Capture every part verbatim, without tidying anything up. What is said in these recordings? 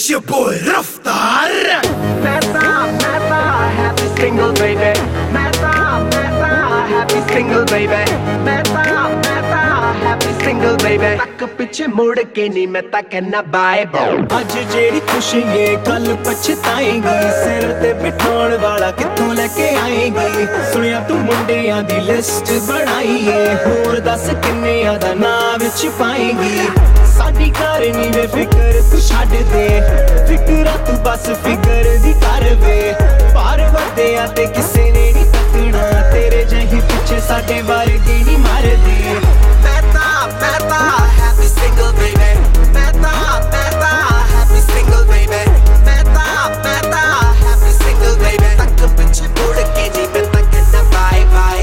It's your boy Raftaar. Mehta, Mehta, happy single baby. Mehta, Mehta, happy single baby. Mehta, Mehta, happy single baby. तक पिछे मुड़ के नहीं मैं तक कहना बाय बाय। आज जेड़ी खुशी है कल पछताएंगी, सिर ते बिठाउण वाला कित्थों लेके आएंगी। सुनिया तू मुंडियां दी लिस्ट बनाई है, होर दस किन्नियां दा नाम विच पाएंगी। साडी घर नी वे फिकर तू छड्ड दे, फिकरा तू बस फिकर दी कर वे। पार वधिया ते किसे ने नी तकना, तेरे जही पिछे साडे वर्गे नी मरदे। Mehta, Mehta, happy single baby. Mehta, Mehta, happy single baby. Mehta, Mehta, happy single baby. तक पिछे मुड़ के नहीं मैं तक कहना बाय बाय।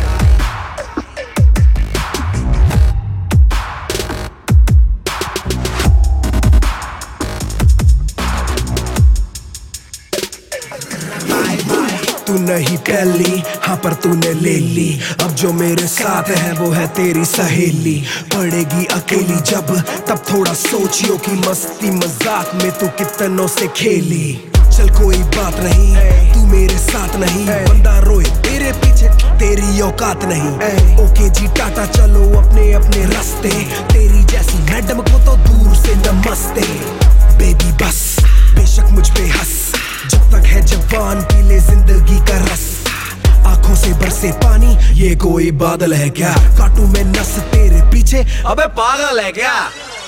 तू नहीं पहली, हाँ पर तूने ले ली। अब जो मेरे साथ है वो है तेरी सहेली। पड़ेगी अकेली जब तब थोड़ा सोचियो कि मस्ती मजाक में तू कितनों से खेली। चल कोई बात नहीं, तू मेरे साथ नहीं। बंदा रोए तेरे पीछे तेरी औकात नहीं। ओके जी टाटा चलो अपने अपने रास्ते, तेरी जैसी मैडम को तो दूर से नमस्ते। बेबी बस बेशक मुझ पे हंस, जब तक है जवान पी ले जिंदगी का रस। आंखों से बरसे पानी ये कोई बादल है क्या, काटू मैं नस तेरे पीछे अबे पागल है क्या।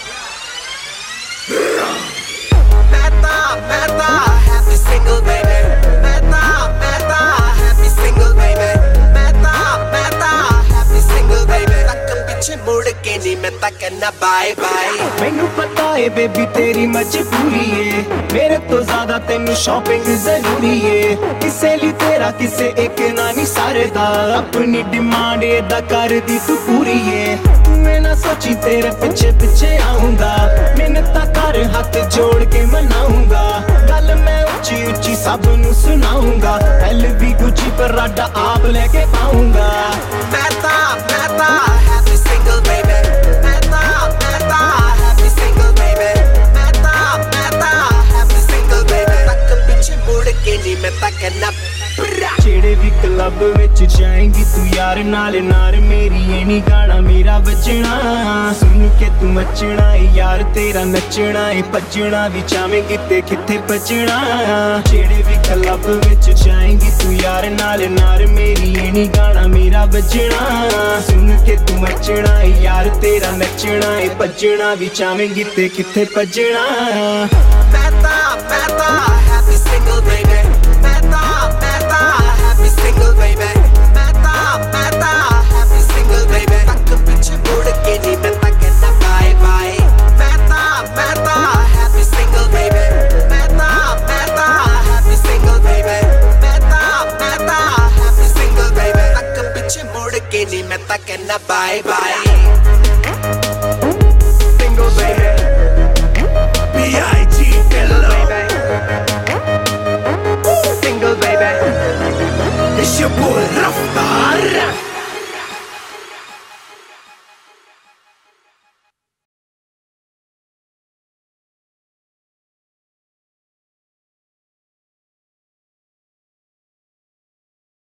Mehta, Mehta, happy single baby. Mehta, Mehta, happy single baby. Mehta, Mehta, happy single baby. तक पीछे मुड़ के नहीं मैं तक कहना बाय बाय। मैनू पता है बेबी तेरी मजबूरी है, मेरे तो ज्यादा तेनू शॉपिंग जरूरी है। किसे ली तेरा किसे एक नानी सारे दा, अपनी डिमांड एदा कर दी तू पूरी है। तू ना सोची तेरे पीछे पीछे आऊंगा, मिन्नतां कर हाथ जोड़ के मनाऊंगा। गल मैं ऊंची ऊंची सब नू सुनाऊंगा, एल भी गुची पर राडा आप लेके पाऊंगा। Mehta, Mehta, happy single baby. Mehta, Mehta, happy single baby. Mehta, Mehta, happy single baby. तक पीछे मुड़ के नहीं मैं तक कहना। जेड़े भी क्लब विच जाएंगी तू यार नाल नार, मेरी ये नी गाना मेरा बजना। सुन के तू मचना यार तेरा नचना है, भजना भी चाहेंगी ते किथे बचना। जेड़े भी क्लब विच जाएंगी तू यार नाल नार, मेरी ये नी गाना मेरा बजना। सुन के तू मचना यार तेरा नचना है, भजना भी चाहेंगी ते किथे बचना। Mehta, Mehta, happy single baby. Mehta, Mehta, happy single baby. Mehta, Mehta, happy single baby. तक पीछे मुड़ के नहीं मैं तक कहना bye bye. Mehta, Mehta, happy single baby. Mehta, Mehta, happy single baby. Mehta, Mehta, happy single baby. तक पीछे मुड़ के नहीं मैं तक कहना बाय बाय।